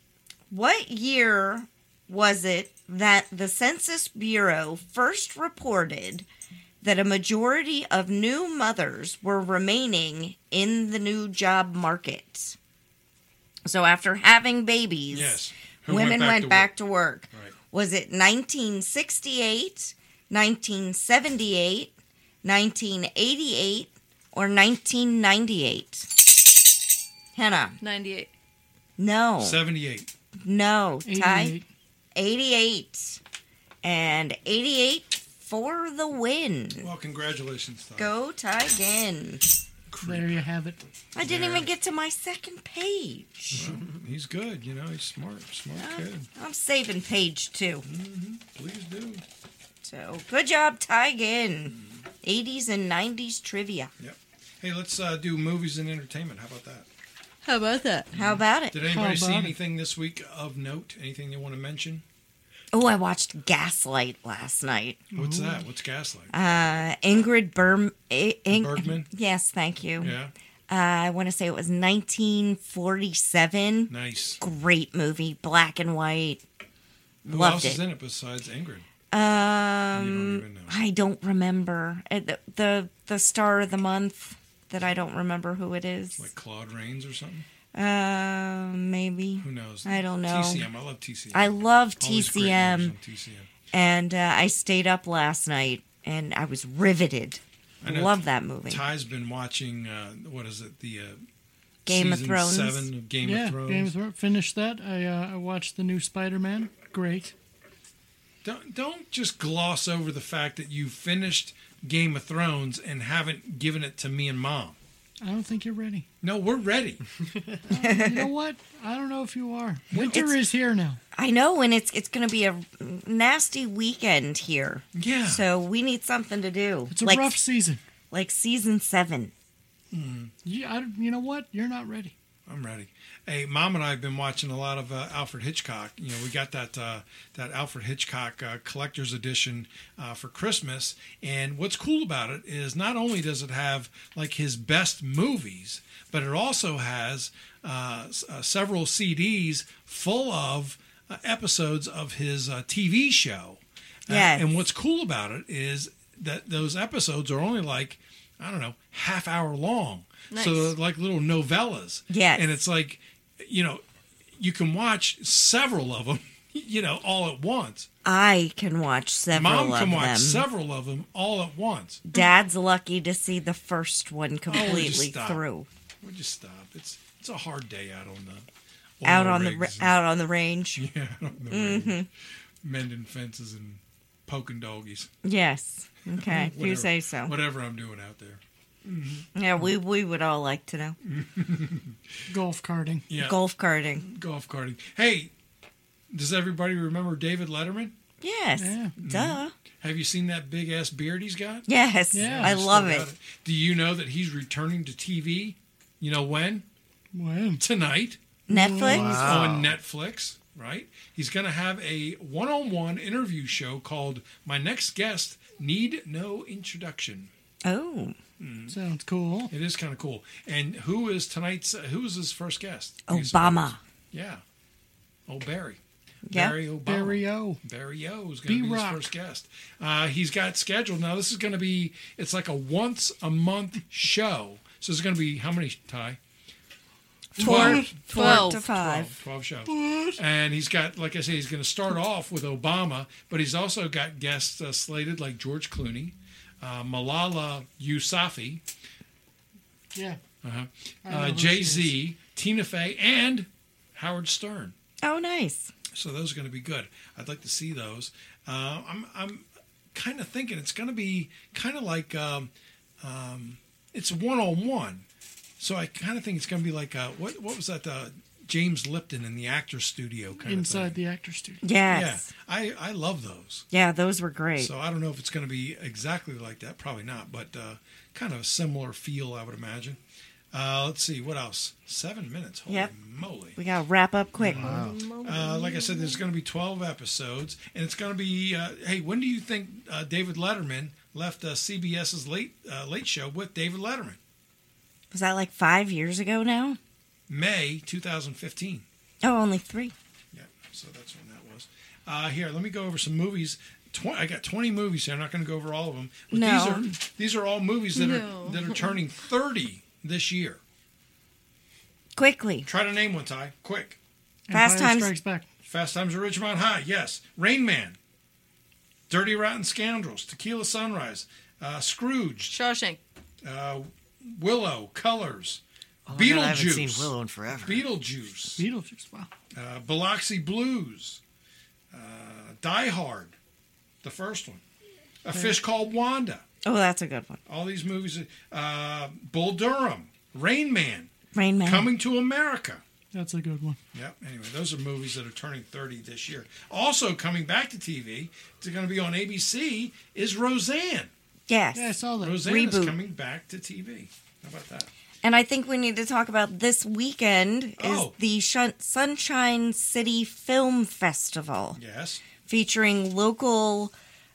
it that the Census Bureau first reported that a majority of new mothers were remaining in the new job market? So after having babies, Yes. Who women went back to work. Right. Was it 1968, 1978, 1988, or 1998? Hannah. 98. No. 78. No. Ty. 88. 88. And 88 for the win. Well, congratulations, Ty. Go Ty again. There you have it. I didn't even get to my second page. Well, he's good. You know, he's smart. Smart kid. I'm saving page 2. Please do. So good job, Ty again. 80s and 90s trivia. Yep. Hey, let's do movies and entertainment. How about that? How about that? How about it? Did anybody see about it? anything this week of note? Anything they want to mention? Oh, I watched Gaslight last night. What's that? What's Gaslight? Ingrid Bergman? Yes, thank you. Yeah. I want to say it was 1947. Nice. Great movie, black and white. Who Loved else it. is in it besides Ingrid? You don't even know. I don't remember the star of the month that I don't remember who it is. Like Claude Rains or something? Maybe. Who knows? I don't know. TCM. I love TCM. I love Always great TCM, movies on TCM. and I stayed up last night and I was riveted. I know Love that movie. Ty's been watching, what is it? The Game of season Thrones. 7 of Game Yeah, of Thrones. Game of Thrones. Finished that. I watched the new Spider-Man. Great. Don't just gloss over the fact that you finished Game of Thrones and haven't given it to me and Mom. I don't think you're ready. No, we're ready. You know what? I don't know if you are. Winter is here now. I know, and it's going to be a nasty weekend here. Yeah. So we need something to do. It's a rough season. Like season 7. You know what? You're not ready. I'm ready. Hey, Mom and I have been watching a lot of Alfred Hitchcock. You know, we got that Alfred Hitchcock collector's edition for Christmas. And what's cool about it is not only does it have like his best movies, but it also has several CDs full of episodes of his TV show. Yes. And what's cool about it is that those episodes are only like, I don't know, half hour long. Nice. So they're like little novellas. Yes. And it's like, you know, you can watch several of them, you know, all at once. I can watch several Mom of can watch them. several of them all at once. Dad's lucky to see the first one just completely stop. through. We'll just stop. It's a hard day out on the rigs. Out on the range. Yeah, out on the range. Mending fences and poking doggies. Yes. Okay. You Whatever- say so. Whatever I'm doing out there. Yeah, we would all like to know. Golf karting. Yeah. Golf karting. Golf karting. Hey, does everybody remember David Letterman? Yes. Yeah. Duh. Have you seen that big ass beard he's got? Yes. Yeah. I Still love got it. Do you know that he's returning to TV? You know when? When? Tonight Netflix? Wow. on Netflix, right? He's going to have a one-on-one interview show called My Next Guest Need No Introduction. Oh. Sounds cool. It is kind of cool. And who is his first guest? Obama. Yeah. Oh, Barry. Yeah. Barry Obama. Barry O. Barry O is going to be his B-Rock. first guest. He's got scheduled. Now, this is going to be, it's like a once-a-month show. So it's going to be, how many, Ty? 4 12. to 5. 12 shows. And he's got, like I say, he's going to start off with Obama, but he's also got guests slated like George Clooney, Malala Yousafzai, Yeah. Jay-Z, Tina Fey, and Howard Stern. Oh, nice. So those are going to be good. I'd like to see those. I'm kind of thinking it's going to be kind of like it's one-on-one. So I kind of think it's going to be like what was that? James Lipton in the Actors Studio kind Inside of thing. the actor studio. Yes. Yeah, I love those. Yeah, those were great. So I don't know if it's going to be exactly like that. Probably not, but kind of a similar feel, I would imagine. Let's see, what else? 7 minutes. Holy Yep. moly. We got to wrap up quick. Like I said, there's going to be 12 episodes, and it's going to be. Hey, when do you think David Letterman left CBS's Late Show with David Letterman? Was that like 5 years ago now? May 2015. Oh, only 3. Yeah, so that's when that was. Here, let me go over some movies. I got 20 movies here. I'm not going to go over all of them. But No. these are all movies that No. are turning 30 this year. Quickly. Try to name one, Ty. Quick. Fast Empire Times- Strikes Back. Fast Times at Ridgemont High, yes. Rain Man. Dirty Rotten Scoundrels. Tequila Sunrise. Scrooge. Shawshank. Willow. Colors. Oh my God, I haven't Beetlejuice. seen Willow in forever. Beetlejuice. Beetlejuice. Wow. Biloxi Blues. Die Hard. The first one. A Fish Called Wanda. Oh, that's a good one. All these movies. Bull Durham. Rain Man. Rain Man. Coming to America. That's a good one. Yep. Anyway, those are movies that are turning 30 this year. Also coming back to TV, it's going to be on ABC, is Roseanne. Yes. Yeah, I saw that. Roseanne is Reboot. coming back to TV. How about that? And I think we need to talk about this weekend is Oh. the Sunshine City Film Festival, Yes. featuring local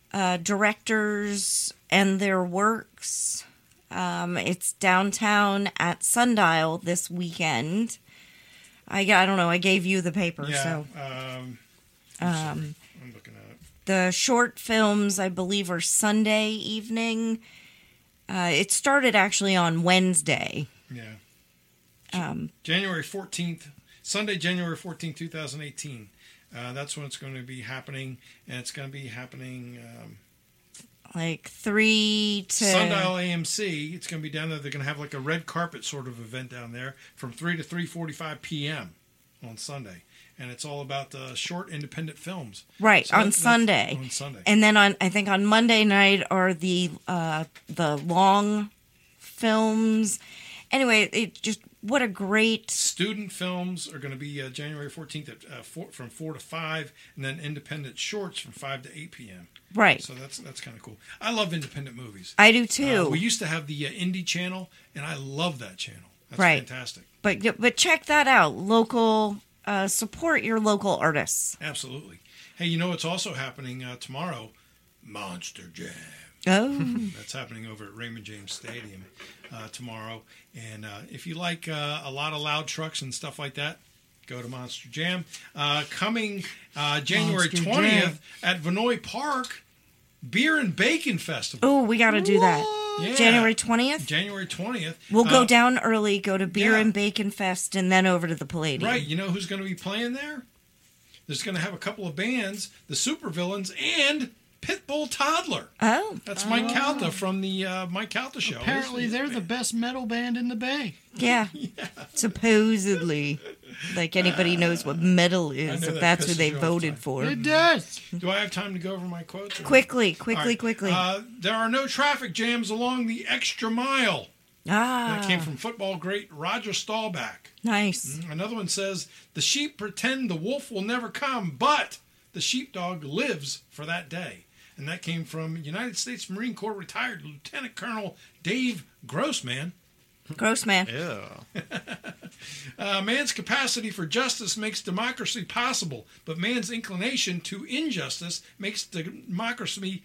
directors and their works. It's downtown at Sundial this weekend. I don't know. I gave you the paper, Yeah. so I'm looking at it. the short films I believe are Sunday evening. It started actually on Wednesday. Yeah. January 14th, Sunday, January 14th, 2018. That's when it's going to be happening, and it's going to be happening Like 3 to Sundial AMC. It's going to be down there. They're going to have like a red carpet sort of event down there from 3 to 3:45 p.m. on Sunday, and it's all about the short independent films. right So on that's Sunday. On Sunday. And then I think on Monday night are the long films. Anyway, it just what a great Student films are going to be January 14th at from 4 to 5, and then independent shorts from 5 to 8 p.m. right. So that's kind of cool. I love independent movies. I do too. We used to have the Indie channel, and I love that channel. That's Right. fantastic. but check that out. Local support your local artists. Absolutely. Hey, you know what's also happening tomorrow? Monster Jam. Oh, That's happening over at Raymond James Stadium tomorrow. And if you like a lot of loud trucks and stuff like that, go to Monster Jam. Coming January Monster 20th Jam. at Vinoy Park, Beer and Bacon Festival. oh, we got to do that. Yeah. January 20th. January 20th. We'll go down early, go to Beer yeah. and Bacon Fest, and then over to the Palladium. Right. You know who's going to be playing there? There's going to have a couple of bands, the Supervillains and Pitbull Toddler. Oh, That's Mike Calta from the Mike Calta show. Apparently, they're the best metal band in the Bay. yeah. Supposedly. Like anybody knows what metal I is, know if that that's who pisses they you off, voted Ty. for. It does. Do I have time to go over my quotes? or- Quickly. All right. There are no traffic jams along the extra mile. Ah, That came from football great Roger Staubach. nice. Another one says, the sheep pretend the wolf will never come, but the sheepdog lives for that day. And that came from United States Marine Corps retired Lieutenant Colonel Dave Grossman. Gross man. Ew. Man's capacity for justice makes democracy possible, but man's inclination to injustice makes democracy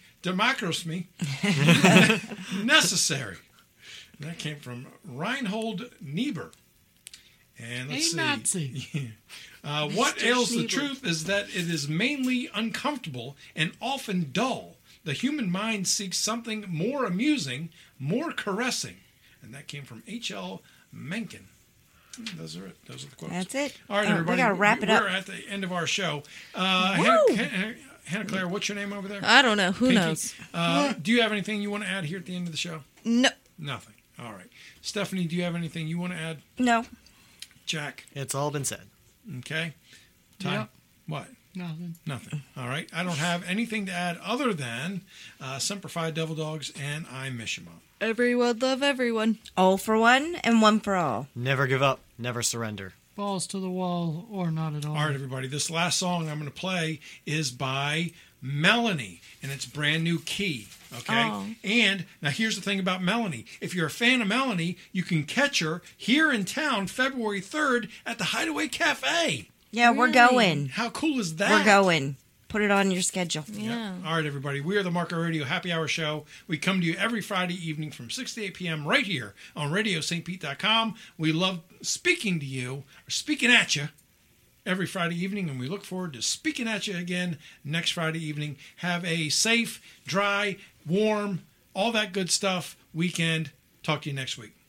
necessary. And that came from Reinhold Niebuhr. And let's A Nazi. what ails the truth is that it is mainly uncomfortable and often dull. The human mind seeks something more amusing, more caressing. And that came from H.L. Mencken. Those are it. Those are the quotes. That's it. All right, We everybody. gotta wrap it up. We're at the end of our show. Woo! Hannah Claire, what's your name over there? I don't know. Who Pinky. knows? Do you have anything you want to add here at the end of the show? No. Nothing. All right. Stephanie, do you have anything you want to add? No. Jack? It's all been said. Okay. Ty? Yep. What? Nothing. Nothing. All right. I don't have anything to add other than Semper Fi Devil Dogs and I Miss You Mom. Everyone love everyone. All for one and one for all. Never give up. Never surrender. Balls to the wall or not at all. All right, everybody. This last song I'm going to play is by Melanie in its brand new key. Okay. Oh. And now here's the thing about Melanie. If you're a fan of Melanie, you can catch her here in town February 3rd at the Hideaway Cafe. Yeah, we're going. How cool is that? We're going. Put it on your schedule. Yeah. All right, everybody. We are the Marco Radio Happy Hour Show. We come to you every Friday evening from 6 to 8 p.m. right here on RadioSt.Pete.com. We love speaking to you, or speaking at you, every Friday evening, and we look forward to speaking at you again next Friday evening. Have a safe, dry, warm, all that good stuff weekend. Talk to you next week.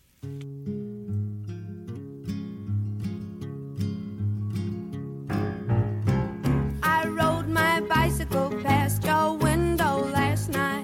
I rode my bicycle past your window last night.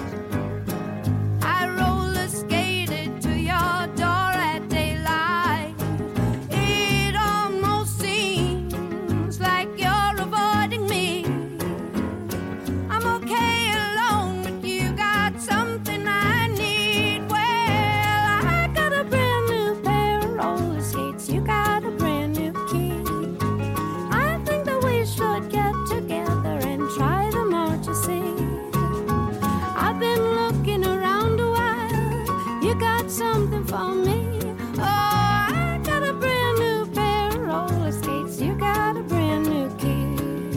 I roller skated to your door at daylight. It almost seems like you're avoiding me. I'm okay alone, but you got something I need. Well, I got a brand new pair of roller skates. You got a brand new key. I think that we should get together and try them out, you see. I've been looking around a while. You got something for me. Oh, I got a brand new pair of roller skates. You got a brand new key.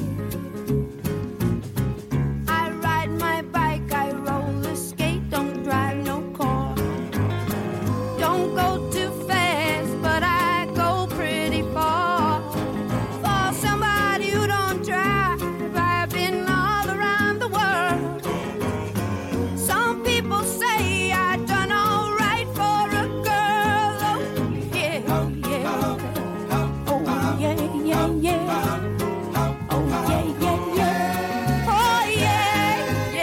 I ride my bike, I roller skate, don't drive no car. Don't go too fast, but I go pretty far. For somebody who don't drive, I've been all around the world. Some people say I done all right for a girl. Oh yeah, oh yeah, oh yeah, yeah, yeah. Oh yeah, yeah, yeah. Oh yeah,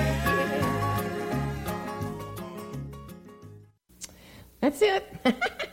yeah. That's it.